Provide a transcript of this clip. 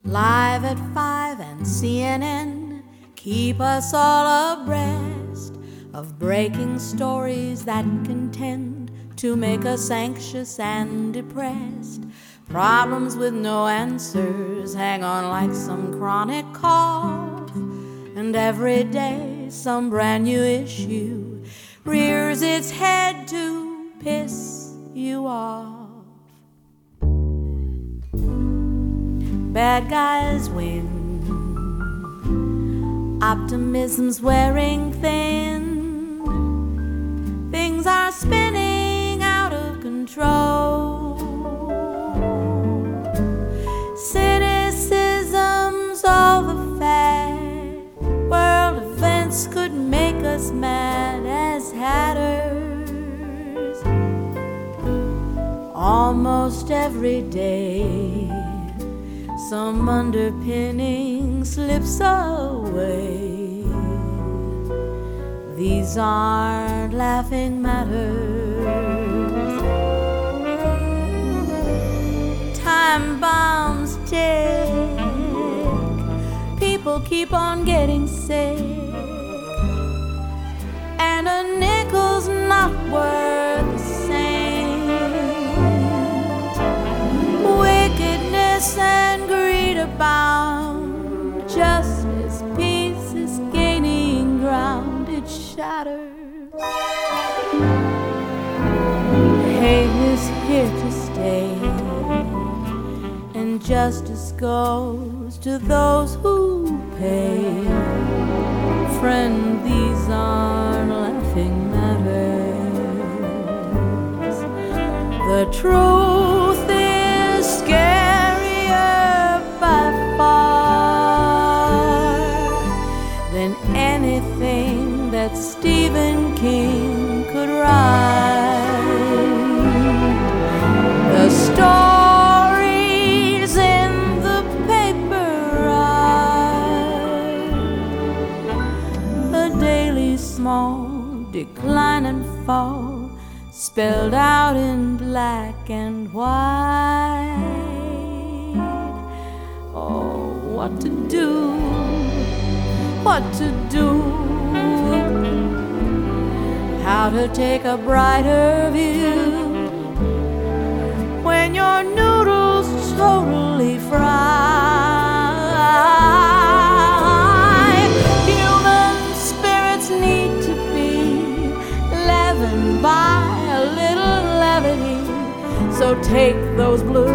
Live at 5 and CNN keep us all abreast of breaking stories that contend to make us anxious and depressed. Problems with no answers hang on like some chronic cough, and every day some brand new issue rears its head to piss you off. Bad guys win, optimism's wearing thin, things are spinning out of control, cynicism's all the fad, world events could make us mad as hatters. Almost every day some underpinning slips away. These aren't laughing matters. Time bombs tick, people keep on getting sick, and a nickel's not worth a cent. Wickedness and greed abound, justice, peace is gaining ground, it shatters. Hate is here to stay, and justice goes to those who pay. Friend, these aren't laughing matters. The truth is scarier by far than anything that Stephen King could write. The stories in the paper are a daily small decline and fall, spelled out in black and white. Oh, what to do, what to do, how to take a brighter view when your noodles totally fry. Human spirits need to be leavened by a little levity, so take those blue